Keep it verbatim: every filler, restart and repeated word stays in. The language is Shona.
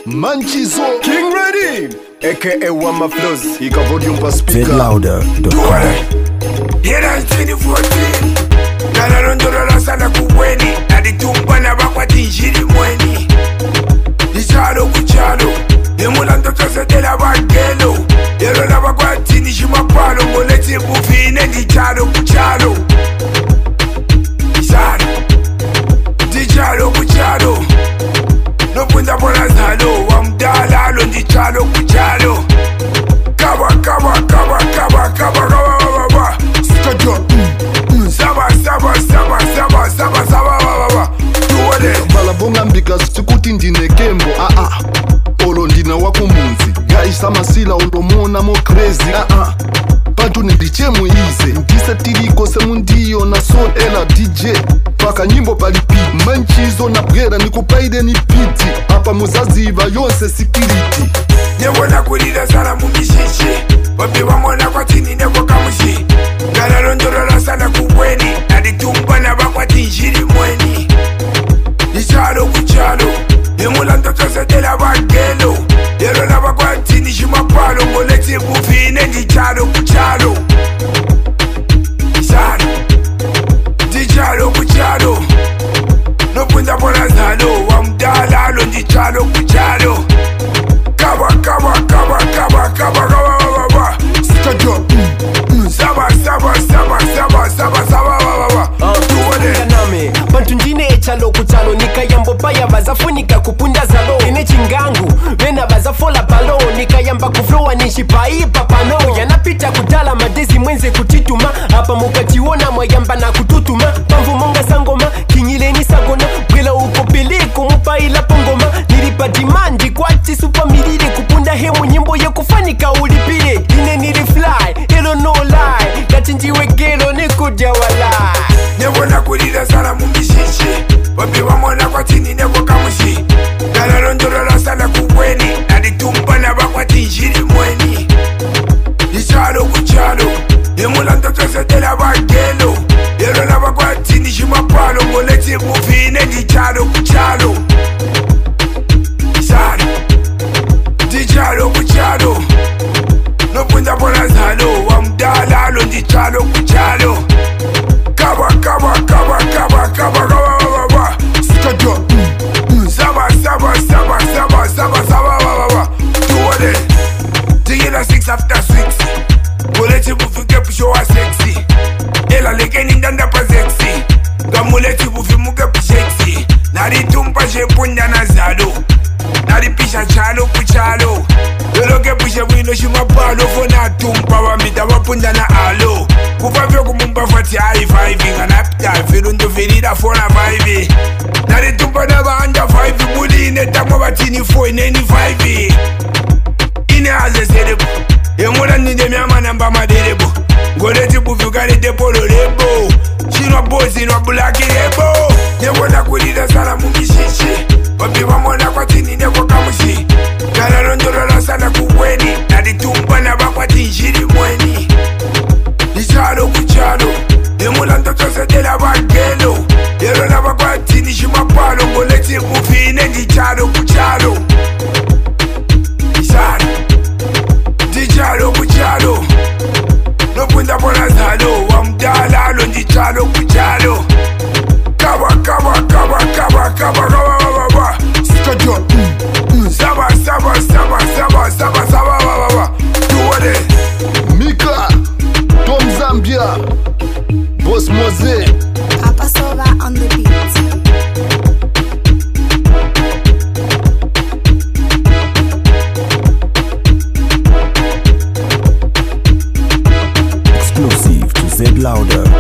Manchizo King Ready aka Wama Flows ika volume pa speaker zed louder dot com. Yera twenty fourteen Kana rondorola sana kubweni Aditumba na bakwa tinjiri mweni Ichalo kuchalo Yemula ndoto setela bagelo Yero na bakwa tinishi mapalo Moleti bufine di chalo kuchalo Ichalo Di chalo kuchalo Nopunda pona zalo Wamdala lo di chalo kuchalo Kaba kaba kaba kaba kaba kaba Skajo Saba saba saba saba saba saba baba Tuwale Bala bonga mbika sikuti ndine kembo Ah ah Olo ndina wako munzi Gaisa masila ulomona mo crazy Ah ah Bantu nendichemu ize Ndisa tiliko semu ndiyo na soul ela D J Paka nyimbo palipiti Manchizo na brera nikupaide ni piti Apa muzaziva yonse security Nyewona kulida sana mumishishi Wabi wamona kwa tini neko kamushi Gala rondorola sana kubweni Aditumba na bakwa tinjiri mweni Ichalo kuchalo Yemula ndoto setela bagelo Yero na bakwa tini shimapalo Moleti bufine di chalo kuchalo Ichalo Di chalo kuchalo Nopunda pona zalo Wamdala lo di chalo kuchalo Kaba kaba kaba kaba kaba kaba baba Skajo Saba saba saba saba saba saba baba Tuwale Kaname Bantu njine echalo kuchalo Nikayambo paya bazafunika kupunda zalo Ine chingangu Wena bazafola palo Nikayamba kuflowa nishipaipa pano Yanapita kutala madezi mwenze kutituma Hapa mukationa mwayamba na kututuma Pamvu monga sangoma Kinyile ni sagona Bwela ukopeliko mupaila pongoma Nilipa dimandi kwa ti super milile Kupunda hemu nyimbo ye kufanika ulipile Ine nili fly Elo no lie Gachinjiwe gelo nikuja walai Nyewona kulida sana mumishishi Wabi wamona kwa tini neko kamushi Gala rondorola sana kubweni Aditumba na bakwa tinjiri mweni Ichalo kuchalo Yemula ndoto setela bagelo Yero na bakwa tini shimapalo Moleti bufine di chalo kuchalo Ichalo Di chalo kuchalo Nopunda pona zalo Wamdala lo di chalo kuchalo Kaba kaba kaba kaba kaba kaba baba Skajo Saba saba saba saba saba saba baba Tuwale Tigila six after six Moleti bufike pusho wa sexy Ela leke nindanda pa sexy Gamuleti bufi muke pishexy Naritumpa shepunda na zalo Naripisha chalo kuchalo Yoloke pushe wino shimapalo Fona tumpa wamita wapunda na alo Kufavyo kumumba fati high five Nganapita firundo virida fona five Naritumpa na ba under five Muli inetamo batini four ineni five Ine haze serebo Yemura ninde miyama namba maderebo Ngoleti bufi ukarete polo lebo Shinwa bozi inwa bulaki lebo Nyewona kulida sana mumishishi Wabi wamona kwa tini neko kamushi Gala rondorola sana kubweni Aditumba na bakwa tinjiri mweni Ichalo kuchalo Yemula ndoto setela bagelo Yero na bakwa tini shimapalo Moleti bufine di chalo kuchalo Ichalo Di chalo kuchalo Nopunda pona zalo Wamdala lo di chalo kuchalo Kaba kaba kaba kaba kaba kaba baba Skajo Saba saba saba saba saba saba baba Tuwale Mika Tom Zambia Boss Mose Papa Sova on the beat. Exclusive to zed louder